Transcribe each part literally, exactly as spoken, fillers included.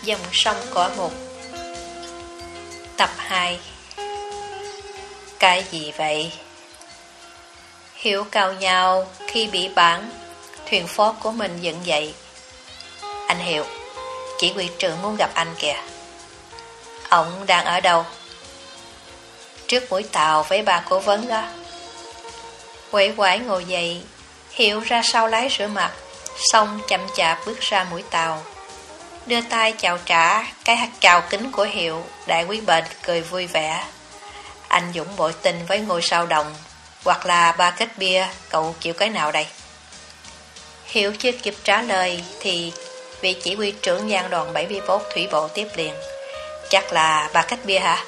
Dòng sông cỏ mục. Tập hai. Cái gì vậy? Hiểu cào nhau khi bị bản thuyền phó của mình dựng dậy. Anh Hiệu, chỉ huy trưởng muốn gặp anh kìa. Ông đang ở đâu? Trước mũi tàu với bà cố vấn đó. Quẩy quải ngồi dậy, Hiệu ra sau lái rửa mặt, xong chậm chạp bước ra mũi tàu. Đưa tay chào trả cái hạt chào kính của Hiệu. Đại quý bệnh cười vui vẻ. Anh Dũng bội tình với ngôi sao đồng, hoặc là ba kết bia, cậu chịu cái nào đây? Hiệu chưa kịp trả lời thì vị chỉ huy trưởng giang đoàn bảy mươi mốt thủy bộ tiếp liền. Chắc là ba kết bia hả?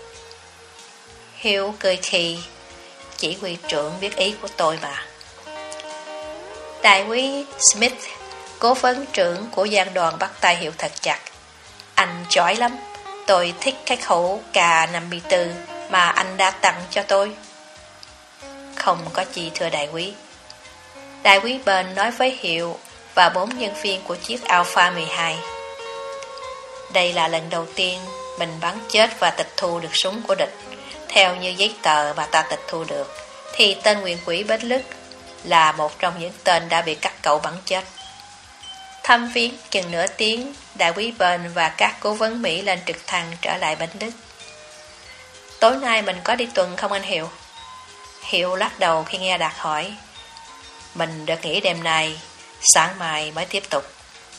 Hiệu cười khì. Chỉ huy trưởng biết ý của tôi mà. Đại quý Smith, cố vấn trưởng của giang đoàn, bắt tay Hiệu thật chặt. Anh giỏi lắm. Tôi thích cái khẩu cà năm mươi tư mà anh đã tặng cho tôi. Không có gì thưa đại quý. Đại quý Bền nói với Hiệu và bốn nhân viên của chiếc Alpha mười hai. Đây là lần đầu tiên mình bắn chết và tịch thu được súng của địch. Theo như giấy tờ mà ta tịch thu được, thì tên nguyên quỷ Bến Lức là một trong những tên đã bị các cậu bắn chết. Thăm viếng chừng nửa tiếng, đại quý Bền và các cố vấn Mỹ lên trực thăng trở lại Bến Lức. Tối nay mình có đi tuần không anh Hiệu? Hiệu lắc đầu khi nghe Đạt hỏi. Mình được nghỉ đêm nay, sáng mai mới tiếp tục.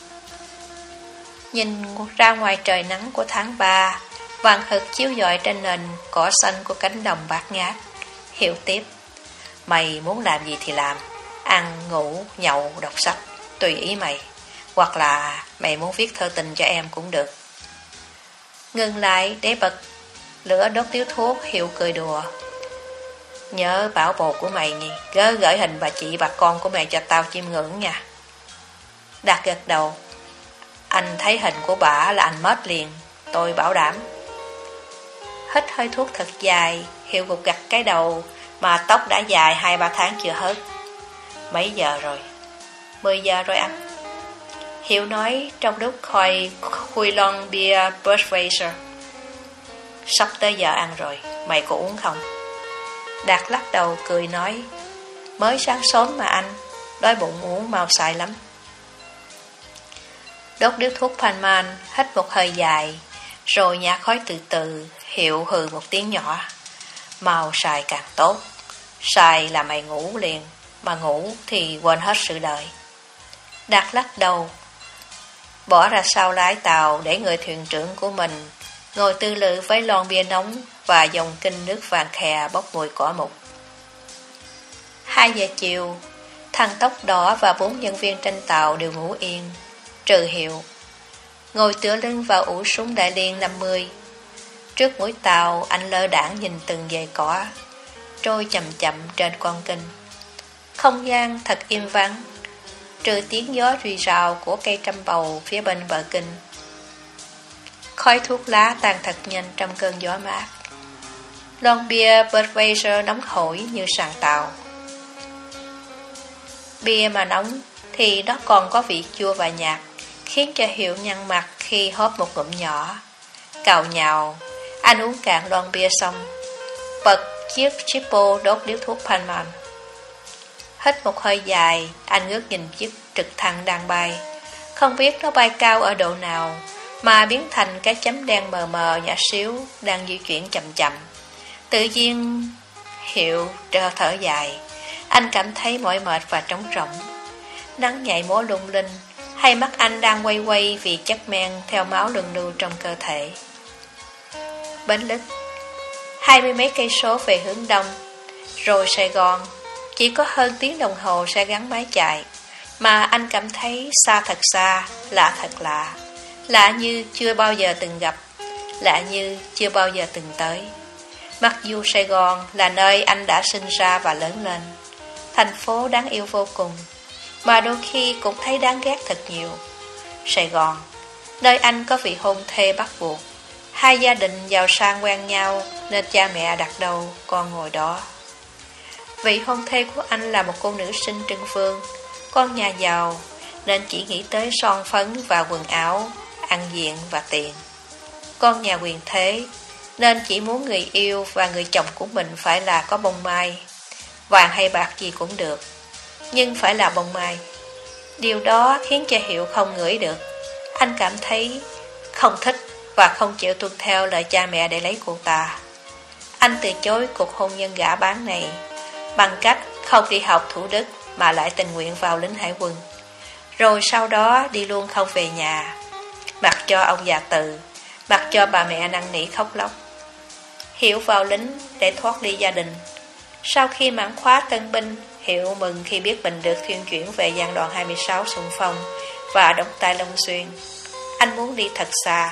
Nhìn ra ngoài trời nắng của tháng ba, vàng hực chiếu rọi trên nền cỏ xanh của cánh đồng bát ngát. Hiệu tiếp. Mày muốn làm gì thì làm, ăn, ngủ, nhậu, đọc sách, tùy ý mày. Hoặc là mày muốn viết thơ tình cho em cũng được. Ngừng lại để bật lửa đốt điếu thuốc, Hiệu cười đùa. Nhớ bảo bồ của mày nhỉ, gớ gửi hình bà chị bà con của mày cho tao chiêm ngưỡng nha. Đạt gật đầu. Anh thấy hình của bà là anh mết liền, tôi bảo đảm. Hít hơi thuốc thật dài, Hiệu gục gặt cái đầu mà tóc đã dài hai ba tháng chưa hết. Mấy giờ rồi? Mười giờ rồi anh. Hiệu nói trong lúc khoi khui lon bia Budweiser. Sắp tới giờ ăn rồi, mày có uống không? Đạt lắc đầu cười nói. Mới sáng sớm mà anh, đói bụng uống mau xài lắm. Đốt điếu thuốc Panman, hít một hơi dài, rồi nhả khói từ từ. Hiệu hừ một tiếng nhỏ. Mau xài càng tốt. Xài là mày ngủ liền, mà ngủ thì quên hết sự đời. Đạt lắc đầu, bỏ ra sau lái tàu để người thuyền trưởng của mình ngồi tư lự với lon bia nóng và dòng kinh nước vàng khè bốc mùi cỏ mục. Hai giờ chiều, thằng tóc đỏ và bốn nhân viên trên tàu đều ngủ yên, trừ Hiệu. Ngồi tựa lưng vào ủ súng đại liên năm mươi. Trước mũi tàu, anh lơ đãng nhìn từng dải cỏ trôi chậm chậm trên con kênh. Không gian thật im vắng, trừ tiếng gió rì rào của cây trăm bầu phía bên bờ kênh. Khói thuốc lá tan thật nhanh trong cơn gió mát. Lon bia Budweiser nóng hổi như sàn tàu. Bia mà nóng thì nó còn có vị chua và nhạt, khiến cho Hiệu nhăn mặt khi hớp một ngụm nhỏ. Cào nhào, anh uống cạn lon bia xong, bật chiếc Zippo đốt điếu thuốc Panman. Hít một hơi dài, anh ngước nhìn chiếc trực thăng đang bay. Không biết nó bay cao ở độ nào mà biến thành cái chấm đen mờ mờ nhỏ xíu đang di chuyển chậm chậm. Tự nhiên Hiệu trơ thở dài. Anh cảm thấy mỏi mệt và trống rỗng. Nắng nhạy múa lung linh, hay mắt anh đang quay quay vì chất men theo máu luân lưu trong cơ thể. Bến Lức, hai mươi mấy cây số về hướng đông, rồi Sài Gòn. Chỉ có hơn tiếng đồng hồ sẽ gắn máy chạy, mà anh cảm thấy xa thật xa, lạ thật lạ. Lạ như chưa bao giờ từng gặp, lạ như chưa bao giờ từng tới. Mặc dù Sài Gòn là nơi anh đã sinh ra và lớn lên, thành phố đáng yêu vô cùng, mà đôi khi cũng thấy đáng ghét thật nhiều. Sài Gòn, nơi anh có vị hôn thê bắt buộc. Hai gia đình giàu sang quen nhau nên cha mẹ đặt đâu con ngồi đó. Vị hôn thê của anh là một cô nữ sinh Trưng Vương, con nhà giàu, nên chỉ nghĩ tới son phấn và quần áo ăn diện và tiền. Con nhà quyền thế nên chỉ muốn người yêu và người chồng của mình phải là có bông mai. Vàng hay bạc gì cũng được, nhưng phải là bông mai. Điều đó khiến cho Hiệu không ngửi được. Anh cảm thấy không thích và không chịu tuân theo lời cha mẹ để lấy cô ta. Anh từ chối cuộc hôn nhân gả bán này bằng cách không đi học Thủ Đức mà lại tình nguyện vào lính hải quân. Rồi sau đó đi luôn không về nhà, mặc cho ông già Từ, mặc cho bà mẹ năn nỉ khóc lóc. Hiệu vào lính để thoát ly gia đình. Sau khi mãn khóa tân binh, Hiệu mừng khi biết mình được thuyên chuyển về giang đoàn hai mươi sáu xung phong và đóng tại Long Xuyên. Anh muốn đi thật xa.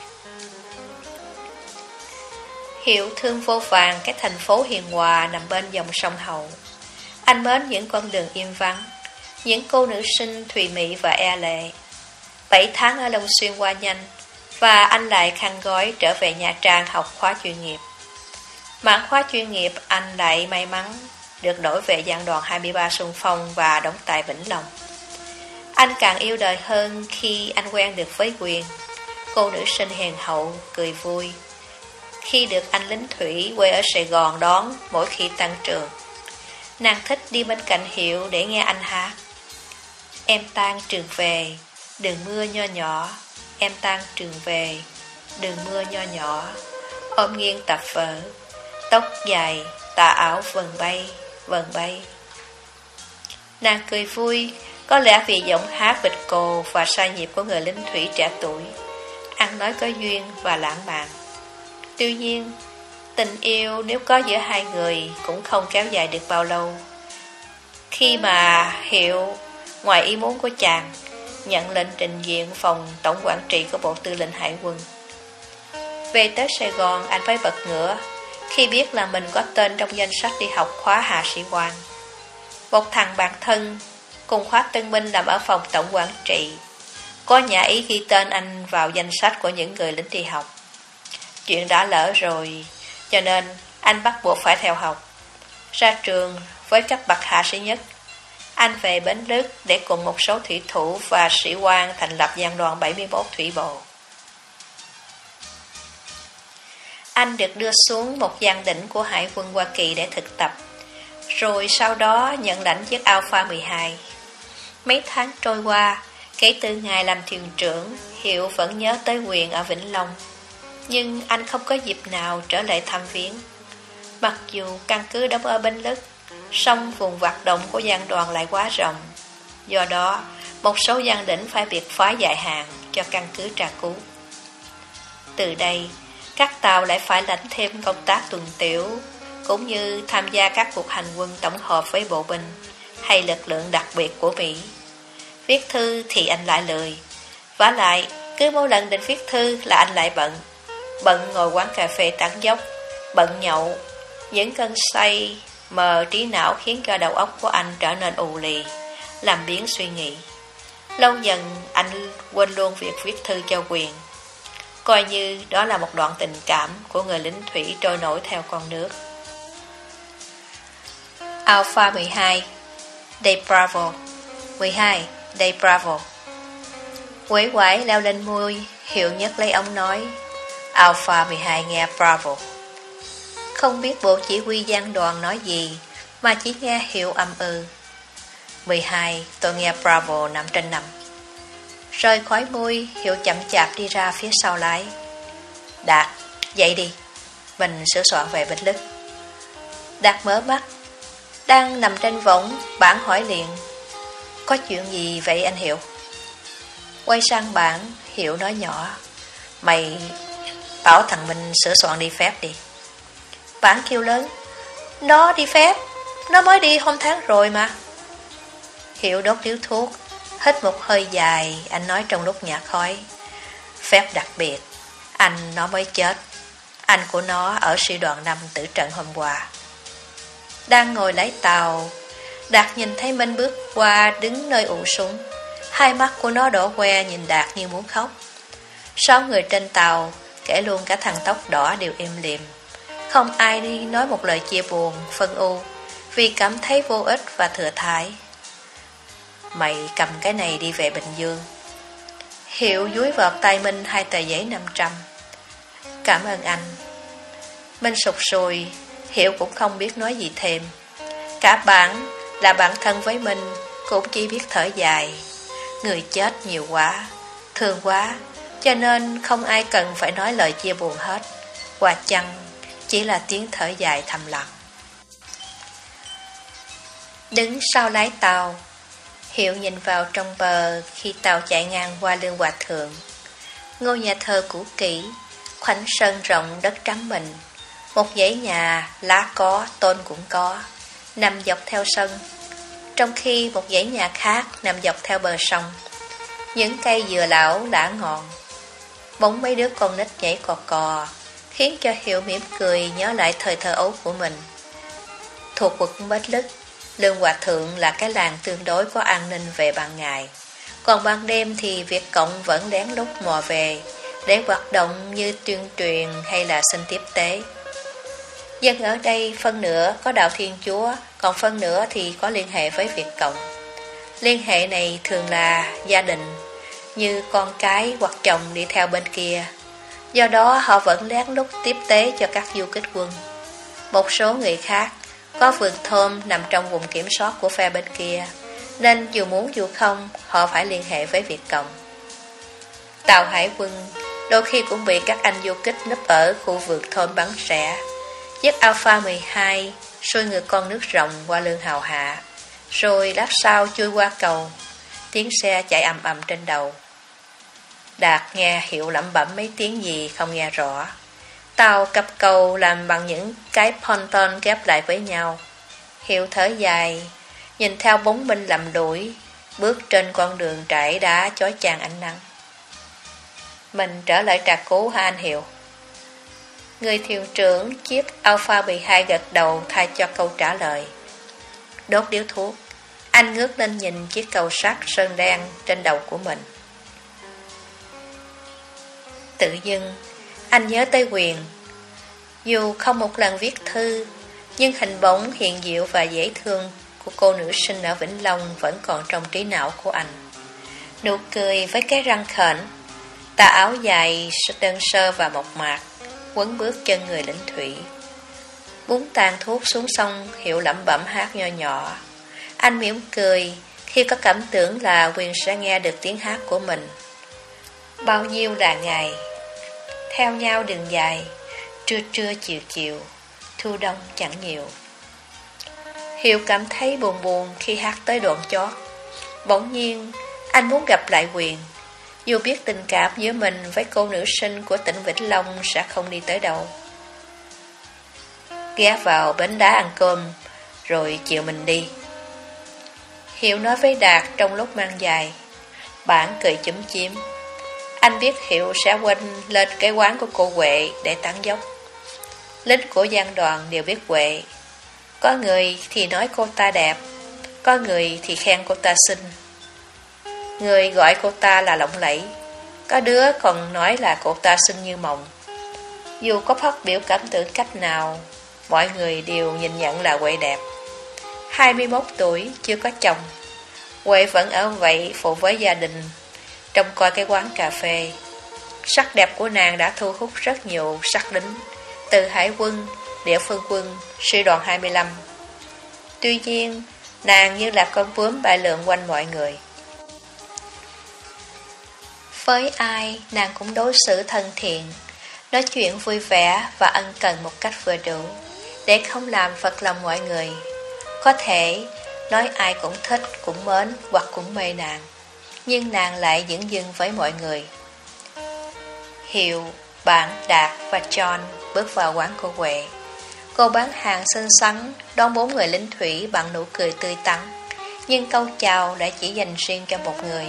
Hiệu thương vô vàng cái thành phố hiền hòa nằm bên dòng sông Hậu. Anh mến những con đường im vắng, những cô nữ sinh thùy mị và e lệ. Bảy tháng ở Long Xuyên qua nhanh, và anh lại khăn gói trở về Nha Trang học khóa chuyên nghiệp. Mãn khóa chuyên nghiệp, anh lại may mắn được đổi về giang đoàn hai mươi ba xung phong và đóng tại Vĩnh Long. Anh càng yêu đời hơn khi anh quen được với Quyền, cô nữ sinh hiền hậu, cười vui. Khi được anh lính thủy quê ở Sài Gòn đón mỗi khi tăng trường, nàng thích đi bên cạnh Hiệu để nghe anh hát. Em tan trường về, đường mưa nho nhỏ. Em tan trường về, đường mưa nho nhỏ. Ôm nghiêng tập vở, tóc dài, tà áo vần bay, vần bay. Nàng cười vui, có lẽ vì giọng hát vịt cồ và sai nhịp của người lính thủy trẻ tuổi, ăn nói có duyên và lãng mạn. Tuy nhiên, tình yêu nếu có giữa hai người cũng không kéo dài được bao lâu. Khi mà Hiệu, ngoài ý muốn của chàng, nhận lệnh trình diện phòng tổng quản trị của Bộ Tư lệnh Hải quân. Về tới Sài Gòn, anh phải bật ngửa khi biết là mình có tên trong danh sách đi học khóa hạ sĩ quan. Một thằng bạn thân cùng khóa tân binh làm ở phòng tổng quản trị có nhã ý ghi tên anh vào danh sách của những người lính đi học. Chuyện đã lỡ rồi, cho nên anh bắt buộc phải theo học. Ra trường với cấp bậc hạ sĩ nhất, anh về Bến Lức để cùng một số thủy thủ và sĩ quan thành lập giang đoàn bảy mươi mốt thủy bộ. Anh được đưa xuống một giang đỉnh của Hải quân Hoa Kỳ để thực tập, rồi sau đó nhận lãnh chiếc Alpha mười hai. Mấy tháng trôi qua, kể từ ngày làm thuyền trưởng, Hiệu vẫn nhớ tới Quyền ở Vĩnh Long, nhưng anh không có dịp nào trở lại thăm viếng. Mặc dù căn cứ đóng ở Bến Lức, song vùng hoạt động của giang đoàn lại quá rộng. Do đó, một số giang đỉnh phải biệt phá dài hạn cho căn cứ tra cứu. Từ đây, các tàu lại phải lãnh thêm công tác tuần tiểu, cũng như tham gia các cuộc hành quân tổng hợp với bộ binh hay lực lượng đặc biệt của Mỹ. Viết thư thì anh lại lười. Vả lại, cứ mỗi lần định viết thư là anh lại bận. Bận ngồi quán cà phê tán dốc, bận nhậu. Những cơn say mờ trí não khiến cho đầu óc của anh trở nên ù lì, làm biến suy nghĩ. Lâu dần anh quên luôn việc viết thư cho Quyền, coi như đó là một đoạn tình cảm của người lính thủy trôi nổi theo con nước. Alpha mười hai, Day Bravo. mười hai, Day Bravo. Quẩy quải leo lên môi, Hiệu nhất lấy ống nói. Alpha mười hai nghe Bravo. Không biết bộ chỉ huy giang đoàn nói gì, mà chỉ nghe Hiệu âm ư. mười hai, tôi nghe Bravo năm trên năm. Rơi khói môi, Hiệu chậm chạp đi ra phía sau lái. Đạt, dậy đi, mình sửa soạn về Bến Lức. Đạt mở mắt, đang nằm trên võng, bản hỏi liền. Có chuyện gì vậy anh Hiệu? Quay sang bản, Hiệu nói nhỏ. Mày bảo thằng Minh sửa soạn đi phép đi. Bản kêu lớn. Nó đi phép, nó mới đi hôm tháng rồi mà. Hiệu đốt điếu thuốc, hít một hơi dài, anh nói trong lúc nhả khói. Phép đặc biệt, anh nó mới chết. Anh của nó ở sĩ đoàn năm tử trận hôm qua. Đang ngồi lái tàu, Đạt nhìn thấy Minh bước qua đứng nơi ụ súng. Hai mắt của nó đỏ que nhìn Đạt như muốn khóc. Sáu người trên tàu, kể luôn cả thằng tóc đỏ đều im lìm. Không ai đi nói một lời chia buồn, phân ưu, vì cảm thấy vô ích và thừa thãi. Mày cầm cái này đi về Bình Dương. Hiệu dúi vào tay Minh hai tờ giấy năm trăm. Cảm ơn anh. Minh sụt sùi, Hiệu cũng không biết nói gì thêm. Cả bản là bạn thân với Minh cũng chỉ biết thở dài. Người chết nhiều quá, thương quá, cho nên không ai cần phải nói lời chia buồn hết. Qua chăng chỉ là tiếng thở dài thầm lặng. Đứng sau lái tàu, Hiệu nhìn vào trong bờ khi tàu chạy ngang qua lưng Hòa Thượng. Ngôi nhà thờ cũ kỹ, khoảnh sân rộng đất trắng mình. Một dãy nhà, lá có, tôn cũng có, nằm dọc theo sân. Trong khi một dãy nhà khác nằm dọc theo bờ sông. Những cây dừa lão đã ngọn. Bóng mấy đứa con nít nhảy cò cò, khiến cho Hiệu mỉm cười nhớ lại thời thơ ấu của mình. Thuộc quận Bến Lức, Lương Hòa Thượng là cái làng tương đối có an ninh về ban ngày. Còn ban đêm thì Việt Cộng vẫn lén lút mò về để hoạt động như tuyên truyền hay là xin tiếp tế. Dân ở đây phân nửa có đạo Thiên Chúa, còn phân nửa thì có liên hệ với Việt Cộng. Liên hệ này thường là gia đình, như con cái hoặc chồng đi theo bên kia. Do đó họ vẫn lén lút tiếp tế cho các du kích quân. Một số người khác có vườn thơm nằm trong vùng kiểm soát của phe bên kia, nên dù muốn dù không, họ phải liên hệ với Việt Cộng. Tàu hải quân đôi khi cũng bị các anh du kích núp ở khu vườn thơm bắn rẽ. Chiếc Alpha mười hai xuôi ngược con nước rộng qua lưng Hào Hạ, rồi lát sau chui qua cầu. Tiếng xe chạy ầm ầm trên đầu. Đạt nghe Hiệu lẩm bẩm mấy tiếng gì không nghe rõ. Tàu cập cầu làm bằng những cái ponton ghép lại với nhau. Hiệu thở dài, nhìn theo bóng Minh lầm đuổi, bước trên con đường trải đá chói chang ánh nắng. Mình trở lại trà cú hả anh Hiệu? Người thuyền trưởng chiếc Alpha mười hai gật đầu thay cho câu trả lời. Đốt điếu thuốc, anh ngước lên nhìn chiếc cầu sắt sơn đen trên đầu của mình. Tự dưng anh nhớ tới Quyền. Dù không một lần viết thư, nhưng hình bóng hiền diệu và dễ thương của cô nữ sinh ở Vĩnh Long vẫn còn trong trí não của anh. Nụ cười với cái răng khểnh, tà áo dài đơn sơ và mộc mạc, quấn bước chân người lính thủy. Muốn tàn thuốc xuống sông, Hiệu lẩm bẩm hát nho nhỏ. Anh mỉm cười khi có cảm tưởng là Quyền sẽ nghe được tiếng hát của mình. Bao nhiêu là ngày theo nhau đường dài, trưa trưa chiều chiều, thu đông chẳng nhiều. Hiệu cảm thấy buồn buồn khi hát tới đoạn chót. Bỗng nhiên anh muốn gặp lại Quyền, dù biết tình cảm giữa mình với cô nữ sinh của tỉnh Vĩnh Long sẽ không đi tới đâu. Ghé vào bến đá ăn cơm, rồi chiều mình đi. Hiệu nói với Đạt trong lúc mang dài. Bản cười chúm chím. Anh biết Hiệu sẽ quên lên cái quán của cô Huệ để tán dốc. Lính của giang đoàn đều biết Huệ. Có người thì nói cô ta đẹp, có người thì khen cô ta xinh. Người gọi cô ta là lộng lẫy, có đứa còn nói là cô ta xinh như mộng. Dù có phát biểu cảm tưởng cách nào, mọi người đều nhìn nhận là Huệ đẹp. hai mươi mốt tuổi, chưa có chồng, Huệ vẫn ở vậy phụ với gia đình, trông coi cái quán cà phê. Sắc đẹp của nàng đã thu hút rất nhiều sắc lính, từ hải quân, địa phương quân, sư đoàn hai mươi lăm. Tuy nhiên, nàng như là con bướm bay lượn quanh mọi người. Với ai, nàng cũng đối xử thân thiện, nói chuyện vui vẻ và ân cần một cách vừa đủ, để không làm phật lòng mọi người. Có thể nói ai cũng thích, cũng mến hoặc cũng mê nàng, nhưng nàng lại dửng dưng với mọi người. Hiệu, Bản, Đạt và John bước vào quán cô Huệ. Cô bán hàng xinh xắn đón bốn người lính thủy bằng nụ cười tươi tắn, nhưng câu chào lại chỉ dành riêng cho một người.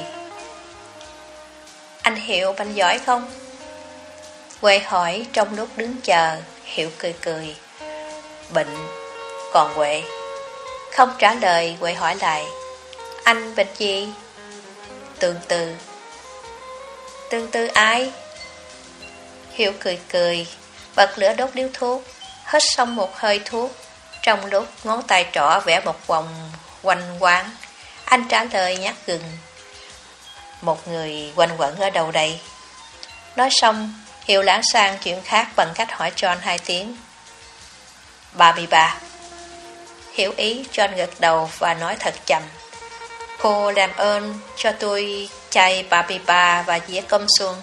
Anh Hiệu banh giỏi không? Huệ hỏi trong lúc đứng chờ. Hiệu cười cười. Bệnh. Còn Huệ? Không trả lời, Huệ hỏi lại. Anh bệnh gì? Tương Tư. Tương Tư ai? Hiệu cười cười, bật lửa đốt điếu thuốc, hít xong một hơi thuốc. Trong lúc ngón tay trỏ vẽ một vòng quanh quán, anh trả lời nhát gừng. Một người quanh quẩn ở đâu đây? Nói xong, Hiệu lãng sang chuyện khác bằng cách hỏi John hai tiếng. ba mươi ba. Hiểu ý, John gật đầu và nói thật chậm. Cô làm ơn cho tôi chai ba mươi ba và dĩa cơm xuông.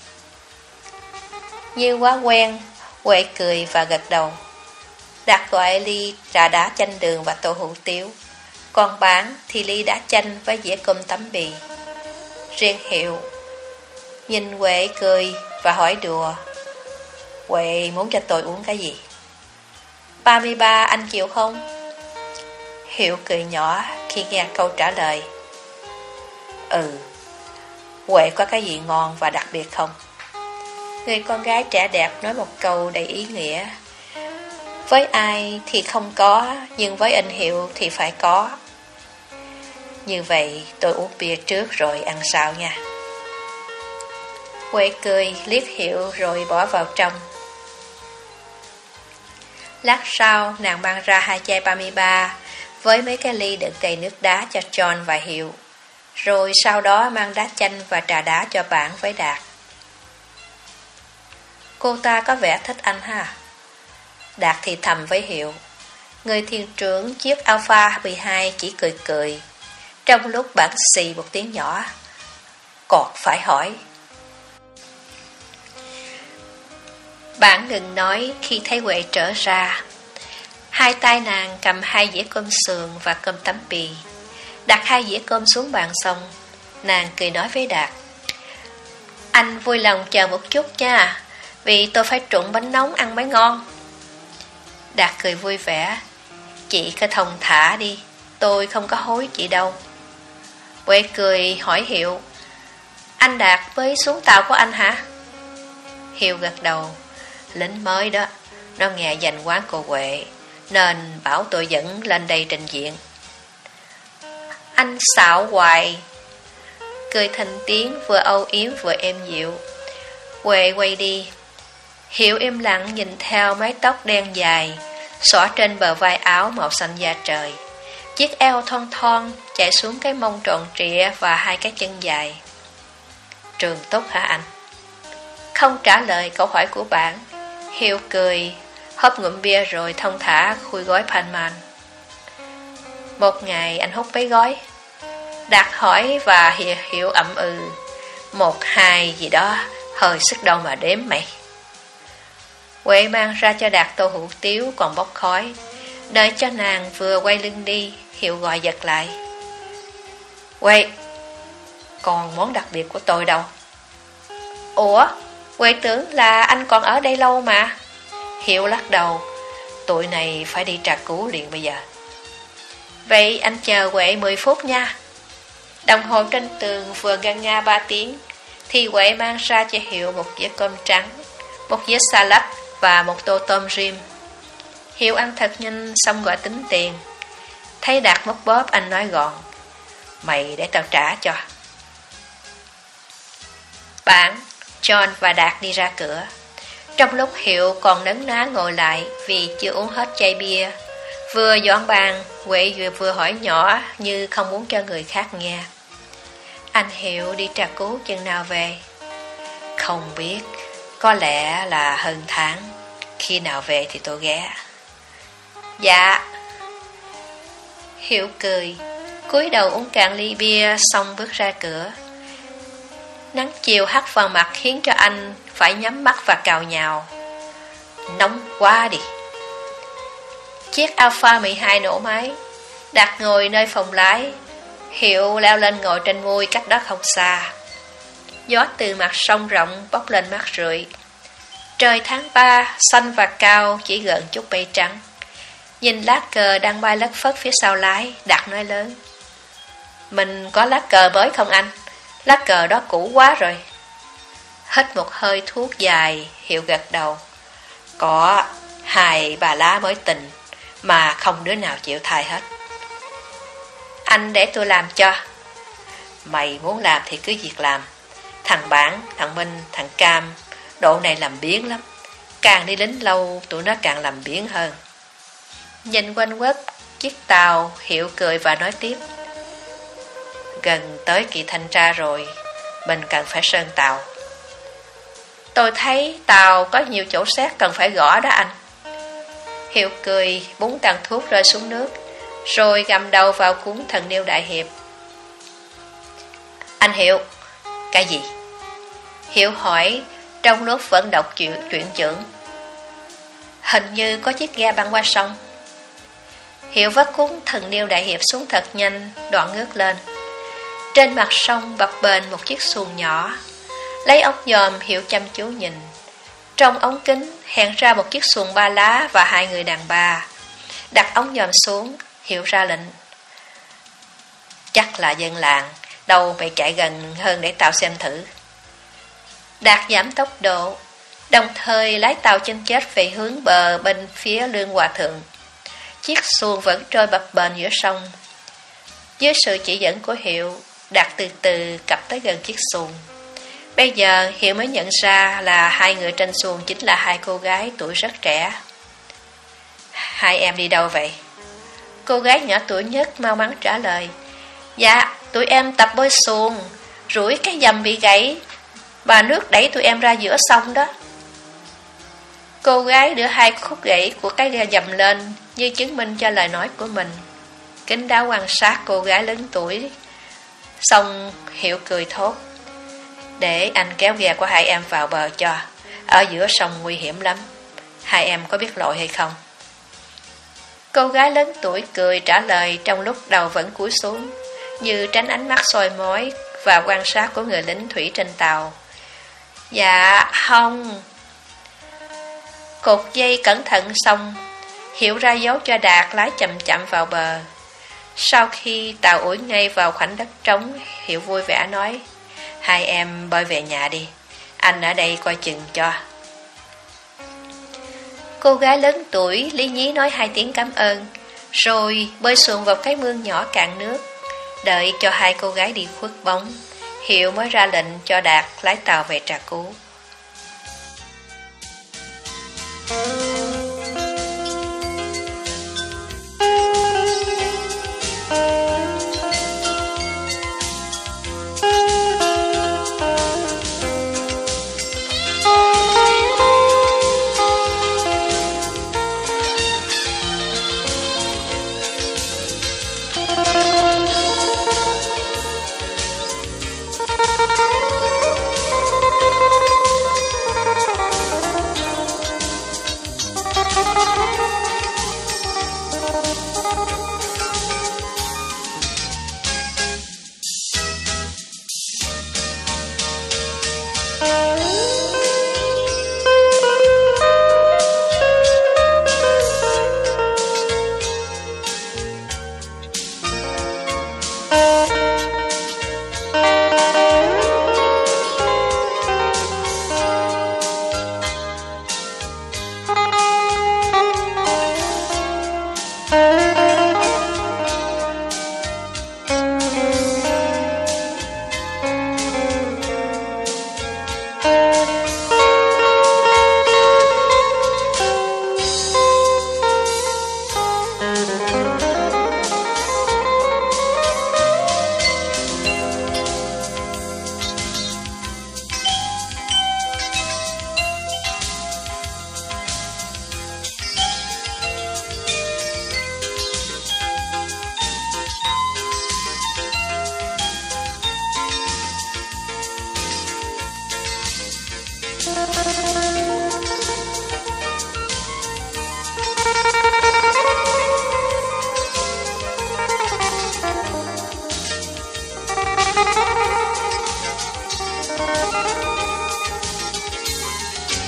Như quá quen, Huệ cười và gật đầu. Đặt gọi ly trà đá chanh đường và tô hủ tiếu. Còn bán thì ly đá chanh với dĩa cơm tấm bì. Riêng Hiệu nhìn Huệ cười và hỏi đùa. Huệ muốn cho tôi uống cái gì? ba mươi ba anh chịu không? Hiệu cười nhỏ khi nghe câu trả lời. Ừ. Huệ có cái gì ngon và đặc biệt không? Người con gái trẻ đẹp nói một câu đầy ý nghĩa. Với ai thì không có, nhưng với anh Hiệu thì phải có. Như vậy tôi uống bia trước rồi ăn sau nha. Huệ cười liếc Hiệu rồi bỏ vào trong. Lát sau nàng mang ra hai chai ba mươi ba với mấy cái ly đựng đầy nước đá cho John và Hiệu. Rồi sau đó mang đá chanh và trà đá cho bạn với Đạt. Cô ta có vẻ thích anh ha. Đạt thì thầm với Hiệu. Người thuyền trưởng chiếc Alpha mười hai chỉ cười cười. Trong lúc bạn xì một tiếng nhỏ. Còn phải hỏi. Bạn ngừng nói khi thấy Huệ trở ra. Hai tay nàng cầm hai dĩa cơm sườn và cơm tấm bì. Đặt hai dĩa cơm xuống bàn xong, nàng cười nói với Đạt. Anh vui lòng chờ một chút nha, vì tôi phải trụng bánh nóng ăn mới ngon. Đạt cười vui vẻ. Chị cứ thông thả đi, tôi không có hối chị đâu. Huệ cười hỏi Hiệu. Anh Đạt mới xuống tàu của anh hả? Hiệu gật đầu. Lính mới đó, nó nghe danh quán cô Huệ, nên bảo tôi dẫn lên đây trình diện. Anh xạo hoài. Cười thành tiếng vừa âu yếm vừa êm dịu. Huệ quay đi. Hiệu im lặng nhìn theo mái tóc đen dài xõa trên bờ vai áo màu xanh da trời. Chiếc eo thon thon chạy xuống cái mông tròn trịa và hai cái chân dài. Trường tốt hả anh? Không trả lời câu hỏi của bạn, Hiệu cười, hớp ngụm bia rồi thông thả khui gói Panman. Một ngày anh hút mấy gói? Đạt hỏi và Hiệu, Hiệu ậm ừ. Một hai gì đó, hơi sức đâu mà đếm mày. Huệ mang ra cho Đạt tô hủ tiếu còn bốc khói. Đợi cho nàng vừa quay lưng đi, Hiệu gọi giật lại. Huệ, còn món đặc biệt của tôi đâu? Ủa, Huệ tưởng là anh còn ở đây lâu mà. Hiệu lắc đầu. Tụi này phải đi tra cứu liền bây giờ. Vậy anh chờ Huệ mười phút nha. Đồng hồ trên tường vừa ngân nga ba tiếng thì Huệ mang ra cho Hiệu một dĩa cơm trắng, một dĩa salad và một tô tôm rim. Hiệu ăn thật nhanh xong gọi tính tiền. Thấy Đạt móc bóp, anh nói gọn. Mày để tao trả cho. Bạn, John và Đạt đi ra cửa. Trong lúc Hiệu còn nấn ná ngồi lại vì chưa uống hết chai bia, vừa dọn bàn, Huệ vừa vừa hỏi nhỏ như không muốn cho người khác nghe. Anh Hiệu đi tra cứu chừng nào về? Không biết, có lẽ là hơn tháng. Khi nào về thì tôi ghé. Dạ. Hiệu cười, cúi đầu uống cạn ly bia xong bước ra cửa. Nắng chiều hắt vào mặt khiến cho anh phải nhắm mắt và cào nhào. Nóng quá đi. Chiếc Alpha mười hai nổ máy. Đạt ngồi nơi phòng lái. Hiệu leo lên ngồi trên mui cách đó không xa. Gió từ mặt sông rộng bốc lên mát rượi. Trời tháng ba xanh và cao, chỉ gần chút mây trắng. Nhìn lá cờ đang bay lất phất phía sau lái, Đạt nói lớn. Mình có lá cờ mới không anh? Lá cờ đó cũ quá rồi. Hít một hơi thuốc dài, Hiệu gật đầu. Có hai bà lá mới tình, mà không đứa nào chịu thay hết. Anh để tôi làm cho. Mày muốn làm thì cứ việc làm. Thằng Bản, thằng Minh, thằng Cam, độ này làm biếng lắm. Càng đi lính lâu, tụi nó càng làm biếng hơn. Nhìn quanh quất chiếc tàu, Hiệu cười và nói tiếp. Gần tới kỳ thanh tra rồi, mình cần phải sơn tàu. Tôi thấy tàu có nhiều chỗ xét cần phải gõ đó anh. Hiệu cười, búng tàn thuốc rơi xuống nước, rồi gầm đầu vào cuốn Thần Điêu Đại Hiệp. Anh Hiệu, cái gì? Hiệu hỏi trong lúc vẫn đọc chuyện, chuyện trưởng. Hình như có chiếc ghe băng qua sông. Hiệu vắt cuốn Thần Điêu Đại Hiệp xuống thật nhanh, đoạn ngước lên. Trên mặt sông bập bềnh một chiếc xuồng nhỏ. Lấy ống nhòm, Hiệu chăm chú nhìn. Trong ống kính hiện ra một chiếc xuồng ba lá và hai người đàn bà. Đặt ống nhòm xuống, Hiệu ra lệnh. Chắc là dân làng, đâu mày chạy gần hơn để tao xem thử. Đạt giảm tốc độ, đồng thời lái tàu chân chết về hướng bờ bên phía Lương Hòa Thượng. Chiếc xuồng vẫn trôi bập bềnh giữa sông. Dưới sự chỉ dẫn của Hiệu, Đạt từ từ cập tới gần chiếc xuồng. Bây giờ Hiệu mới nhận ra là hai người trên xuồng chính là hai cô gái tuổi rất trẻ. Hai em đi đâu vậy? Cô gái nhỏ tuổi nhất mau mắn trả lời. Dạ, tụi em tập bơi xuồng, rủi cái dầm bị gãy, và nước đẩy tụi em ra giữa sông đó. Cô gái đưa hai khúc gãy của cái dầm lên như chứng minh cho lời nói của mình. Kính đáo quan sát cô gái lớn tuổi. Xong Hiệu cười thốt. Để anh kéo ghe của hai em vào bờ cho. Ở giữa sông nguy hiểm lắm. Hai em có biết lội hay không? Cô gái lớn tuổi cười trả lời trong lúc đầu vẫn cúi xuống, như tránh ánh mắt soi mói và quan sát của người lính thủy trên tàu. Dạ không. Cột dây cẩn thận xong, Hiệu ra dấu cho Đạt lái chậm chậm vào bờ. Sau khi tàu ủi ngay vào khoảnh đất trống, Hiệu vui vẻ nói. Hai em bơi về nhà đi, anh ở đây coi chừng cho. Cô gái lớn tuổi lý nhí nói hai tiếng cảm ơn, rồi bơi xuồng vào cái mương nhỏ cạn nước. Đợi cho hai cô gái đi khuất bóng, Hiệu mới ra lệnh cho Đạt lái tàu về Trà Cú.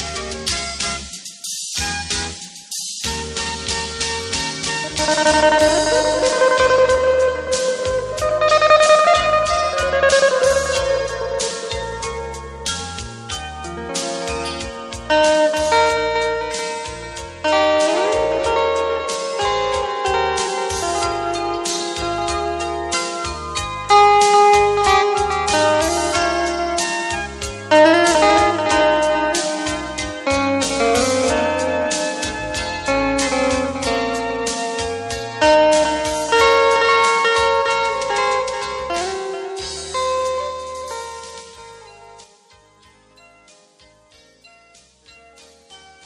Thank you.